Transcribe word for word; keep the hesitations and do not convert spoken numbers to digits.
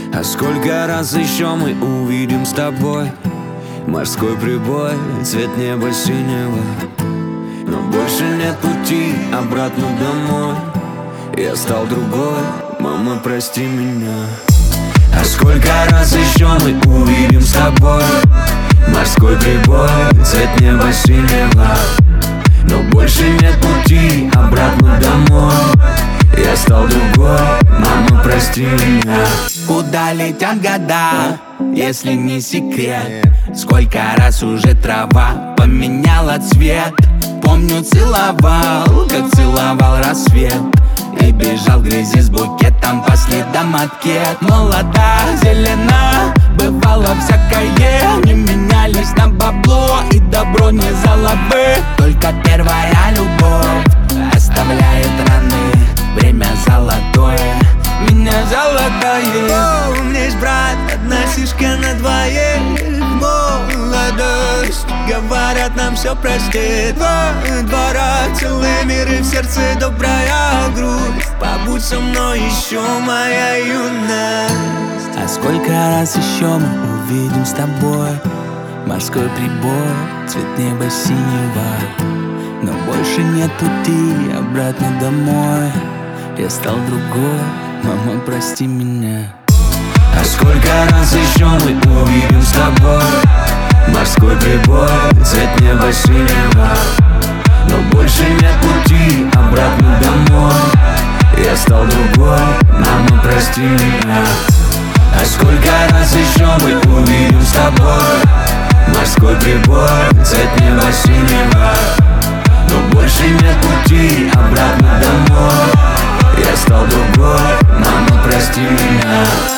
А сколько раз еще мы увидим с тобой морской прибой, цвет неба синего, но больше нет пути обратно домой. Я стал другой, мама, прости меня. А сколько раз еще мы увидим с тобой морской прибой, цвет неба синего, но больше нет пути обратно домой. Я стал другой, мама, прости меня. Куда летят года, если не секрет? Сколько раз уже трава поменяла цвет? Помню, целовал, как целовал рассвет, и бежал в грязи с букетом по следам макет. Молода, зелена, бывало всякое, не менялись на бабло, и добро не залабы. Только первая любовь оставляет раны, время золотое, меня золотое. О, у меня есть брат, одна сишка на двоих. Молодость, говорят, нам все простит. Два двора, целый мир и в сердце добрая грусть. Побудь со мной еще, моя юность. А сколько раз еще мы увидим с тобой морской прибой, цвет неба синего, но больше нет пути обратно домой. Я стал другой, мама, прости меня. А сколько раз еще мы увидим с тобой морской прибой, цвет неба синего, но больше нет пути обратно домой. Я стал другой, мама, прости меня. А сколько раз еще мы увидим с тобой морской прибой, цвет неба синего, но больше нет пути обратно домой. Я стал другой, мама, прости меня.